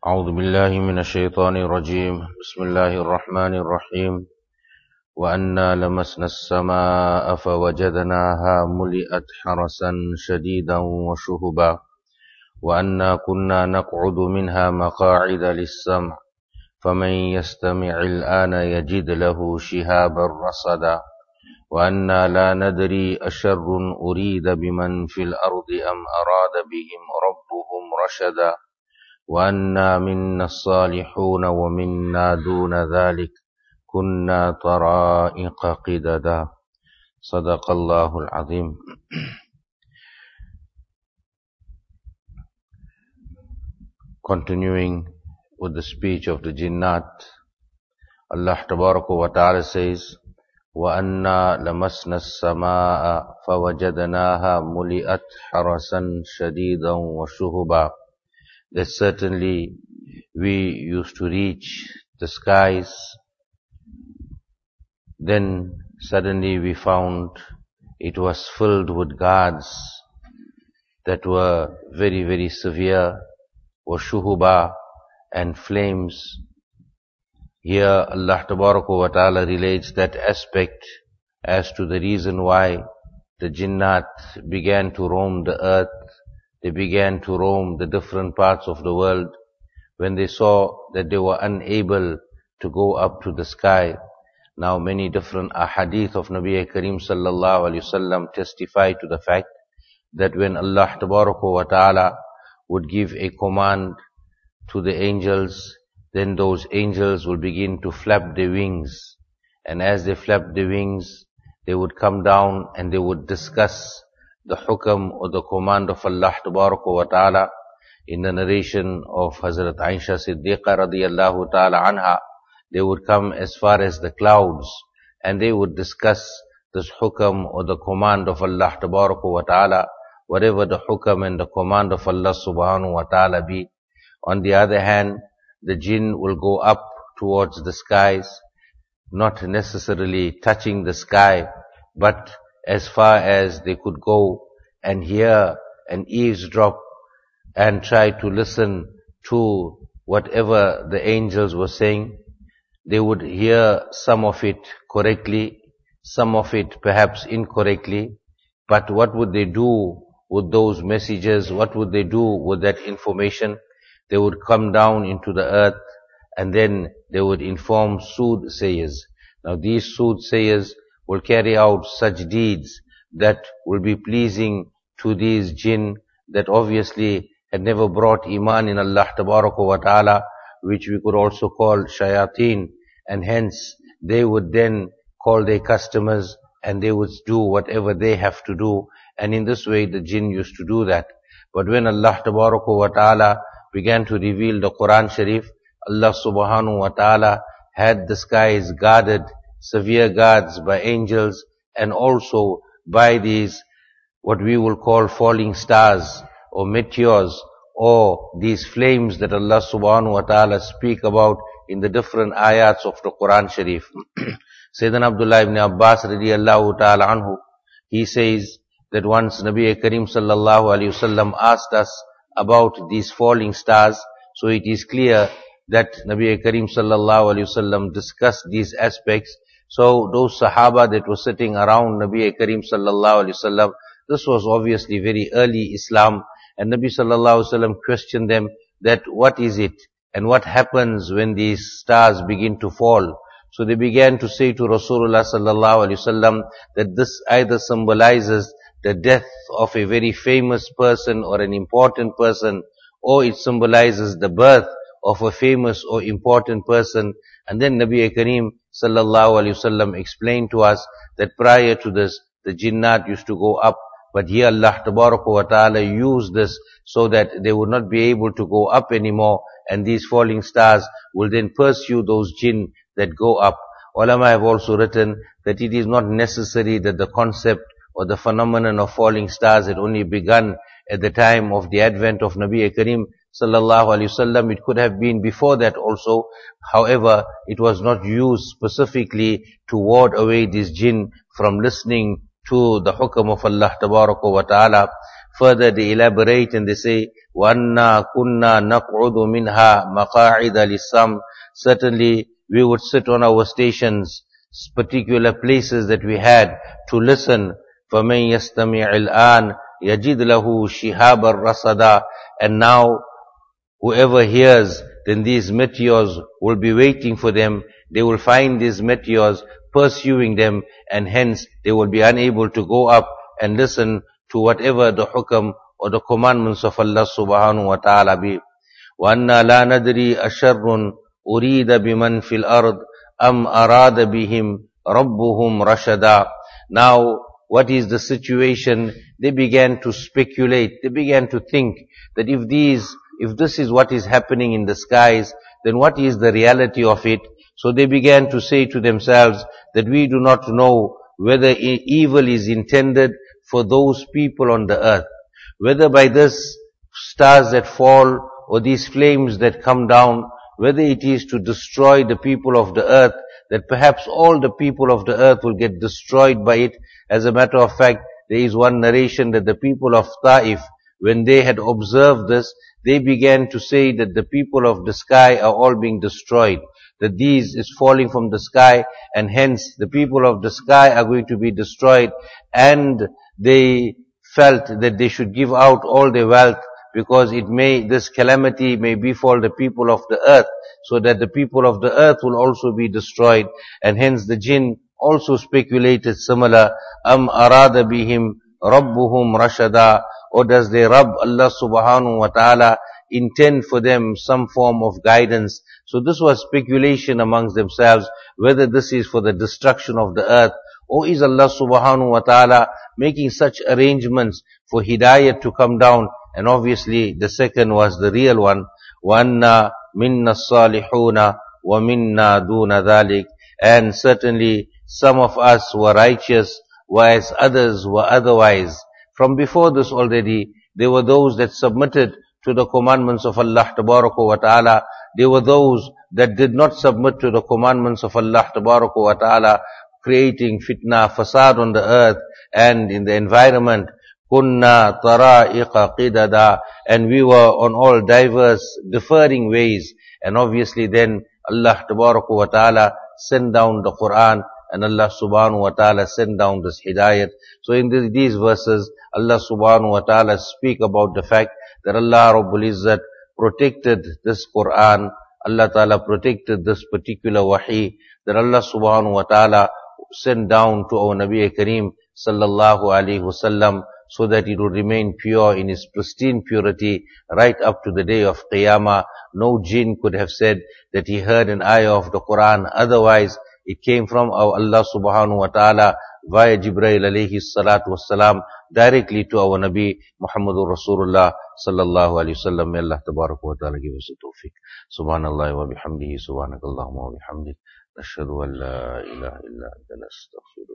أعوذ بالله من الشيطان الرجيم بسم الله الرحمن الرحيم وأنا لمسنا السماء فوجدناها ملئت حرسا شديدا وشهبا وأنا كنا نقعد منها مقاعد للسمع فمن يستمع الآن يجد له شهابا رصدا وأنا لا ندري أشر أريد بمن في الأرض أم أراد بهم ربهم رشدا وأنا منا الصالحون ومنا دون ذلك كنا طرائق قددا صدق الله العظيم. Continuing with the speech of the Jinnat, Allah Tabaraka wa Ta'ala says, وَأَنَّا لَمَسْنَا السَّمَاءَ فَوَجَدْنَاهَا مُلِئَتْ حَرَسًا شَدِيدًا وَشُهُبًا. That certainly we used to reach the skies, then suddenly we found it was filled with guards that were very, very severe, وَشُهُبًا, and flames. Here Allah Tabaraka wa Ta'ala relates that aspect as to the reason why the Jinnat began to roam the earth. They began to roam the different parts of the world when they saw that they were unable to go up to the sky. Now many different ahadith of Nabi Kareem sallallahu alayhi wasallam testify to the fact that when Allah Tabaraka wa Ta'ala would give a command to the angels, then those angels will begin to flap their wings. And as they flap their wings, they would come down and they would discuss the hukam or the command of Allah Tabaraka wa Ta'ala. In the narration of Hazrat Aisha Siddiqa radiyallahu ta'ala anha, they would come as far as the clouds and they would discuss this hukam or the command of Allah Tabaraka wa Ta'ala, whatever the hukam and the command of Allah subhanahu wa ta'ala be. On the other hand, the jinn will go up towards the skies, not necessarily touching the sky, but as far as they could go and hear and eavesdrop and try to listen to whatever the angels were saying. They would hear some of it correctly, some of it perhaps incorrectly, but what would they do with those messages? What would they do with that information? They would come down into the earth and then they would inform soothsayers. Now these soothsayers will carry out such deeds that will be pleasing to these jinn that obviously had never brought iman in Allah Tabaraka wa Ta'ala, which we could also call shayateen, and hence they would then call their customers and they would do whatever they have to do, and in this way the jinn used to do that. But when Allah Tabaraka wa Ta'ala began to reveal the Quran Sharif, Allah Subhanahu wa Ta'ala had the skies guarded, severe guards by angels and also by these what we will call falling stars or meteors or these flames that Allah Subhanahu wa Ta'ala speak about in the different ayats of the Quran Sharif. Sayyidina Abdullah ibn Abbas radiyallahu ta'ala anhu, he says that once Nabi Kareem sallallahu alayhi wasallam asked us about these falling stars, so it is clear that Nabi Kareem sallallahu alayhi wasallam discussed these aspects. So those Sahaba that were sitting around Nabi Kareem sallallahu alayhi wasallam, this was obviously very early Islam, and Nabi sallallahu alayhi wasallam questioned them that what is it and what happens when these stars begin to fall. So they began to say to Rasulullah sallallahu alayhi wasallam that this either symbolizes the death of a very famous person or an important person, or it symbolizes the birth of a famous or important person. And then Nabi Kareem sallallahu alayhi wasallam explained to us that prior to this, the jinnat used to go up, but here Allah Tabaraka wa Ta'ala used this so that they would not be able to go up anymore, and these falling stars will then pursue those jinn that go up. Ulama have also written that it is not necessary that the concept or the phenomenon of falling stars had only begun at the time of the advent of Nabi Kareem sallallahu alayhi wasallam. It could have been before that also. However, it was not used specifically to ward away these jinn from listening to the hukam of Allah Tabaraka wa Ta'ala. Further they elaborate and they say, وَأَنَّا كُنَّا نَقْعُدُ مِنْهَا مَقَاعِدَ لِلسَّمْعِ. Certainly we would sit on our stations, particular places that we had to listen. فَمَنْ يَسْتَمِعِ الْآنِ يَجِدْ لَهُ شِهَابًا رَصَدًا. And now whoever hears, then these meteors will be waiting for them. They will find these meteors pursuing them, and hence they will be unable to go up and listen to whatever the hukam or the commandments of Allah subhanahu wa ta'ala be. وَأَنَّا لَا نَدْرِي أَشَرٌ أُرِيدَ بِمَنْ فِي الْأَرْضِ أَمْ أَرَادَ بِهِمْ رَبُّهُمْ رَشَدًا. Now, what is the situation? They began to speculate. They began to think that if this is what is happening in the skies, then what is the reality of it? So they began to say to themselves that we do not know whether evil is intended for those people on the earth, whether by this stars that fall or these flames that come down, whether it is to destroy the people of the earth, that perhaps all the people of the earth will get destroyed by it. As a matter of fact, there is one narration that the people of Taif, when they had observed this, they began to say that the people of the sky are all being destroyed, that these is falling from the sky, and hence the people of the sky are going to be destroyed. And they felt that they should give out all their wealth, because this calamity may befall the people of the earth, so that the people of the earth will also be destroyed. And hence the jinn also speculated similar, Am arada bihim rabbuhum rashada, or does their Rabb Allah subhanahu wa ta'ala intend for them some form of guidance? So this was speculation amongst themselves, whether this is for the destruction of the earth, or is Allah subhanahu wa ta'ala making such arrangements for hidayat to come down? And obviously the second was the real one. وَأَنَّا مِنَّا الصَّالِحُونَ وَمِنَّا دُونَ ذَلِكَ. And certainly some of us were righteous, whereas others were otherwise. From before this already, there were those that submitted to the commandments of Allah Tabaraka wa Ta'ala. There were those that did not submit to the commandments of Allah Tabaraka wa Ta'ala, creating fitna, fasad on the earth and in the environment. Kunna tara'iqa qidada. And we were on all diverse, differing ways. And obviously then Allah Tabaraka wa Ta'ala sent down the Quran, and Allah subhanahu wa ta'ala sent down this hidayat. So in these verses, Allah subhanahu wa ta'ala speak about the fact that Allah Rabbul Izzat protected this Quran, Allah ta'ala protected this particular wahi, that Allah subhanahu wa ta'ala sent down to our Nabi Kareem sallallahu alayhi wasallam, so that it would remain pure in its pristine purity right up to the day of Qiyamah. No jinn could have said that he heard an ayah of the Quran otherwise. It came from our Allah subhanahu wa ta'ala via Jibreel alayhi salatu wassalam directly to our Nabi Muhammadur Rasulullah sallallahu alayhi wasallam. May Allah tabarak wa ta'ala give us the tawfiq. Subhanallah wa bihamdihi, subhanakallahumma wa bihamdik, nashhadu an la ilaha illa anta nastaghfiruka.